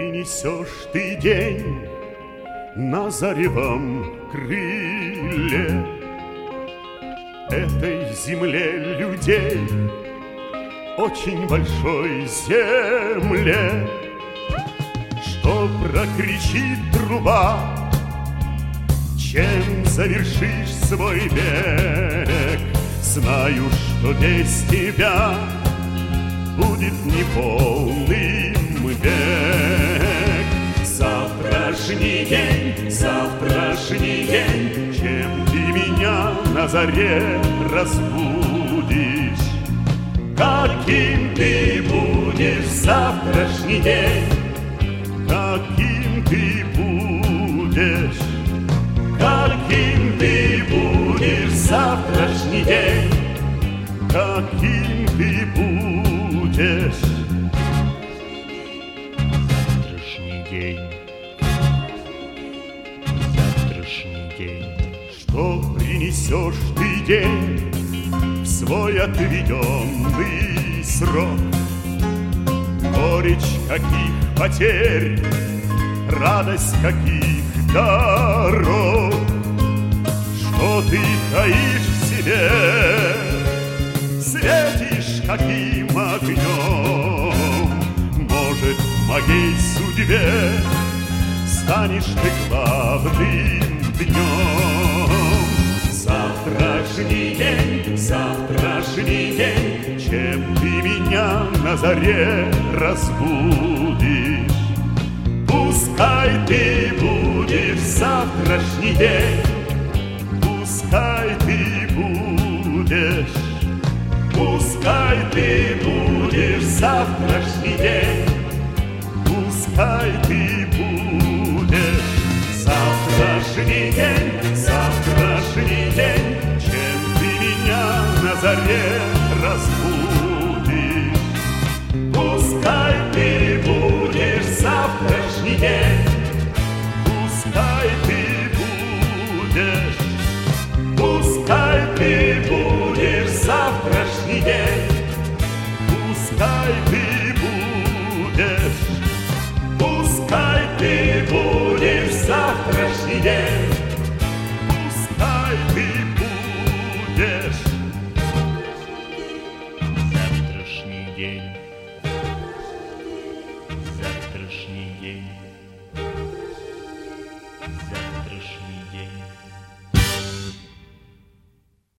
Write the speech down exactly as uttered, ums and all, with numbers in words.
принесешь ты день на заревом крыле этой земле людей, очень большой земле, что прокричит труба, чем завершишь свой век. Знаю, что без тебя будет неполным век. Завтрашний день, завтрашний день, чем ты меня на заре разбудишь. Каким ты будешь завтрашний день, каким ты будешь, каким ты будешь завтрашний день, каким ты будешь. Завтрашний день, завтрашний день, что принесешь ты день в свой отведенный срок. Горечь каких потерь, радость каких дорог, что ты таишь в себе, светишь каким огнем. Может, в моей судьбе станешь ты главным днем. Завтрашний день, завтрашний день, чем ты меня на заре разбудишь. Пускай ты будешь завтрашний день, пускай ты будешь, пускай ты будешь завтрашний день, пускай ты будешь. Завтрашний день, завтрашний день, чем ты меня на заре разбудишь. Пускай ты будешь завтрашний день, пускай ты будешь, пускай ты будешь завтрашний день, пускай ты будешь, пускай ты будешь завтрашний день.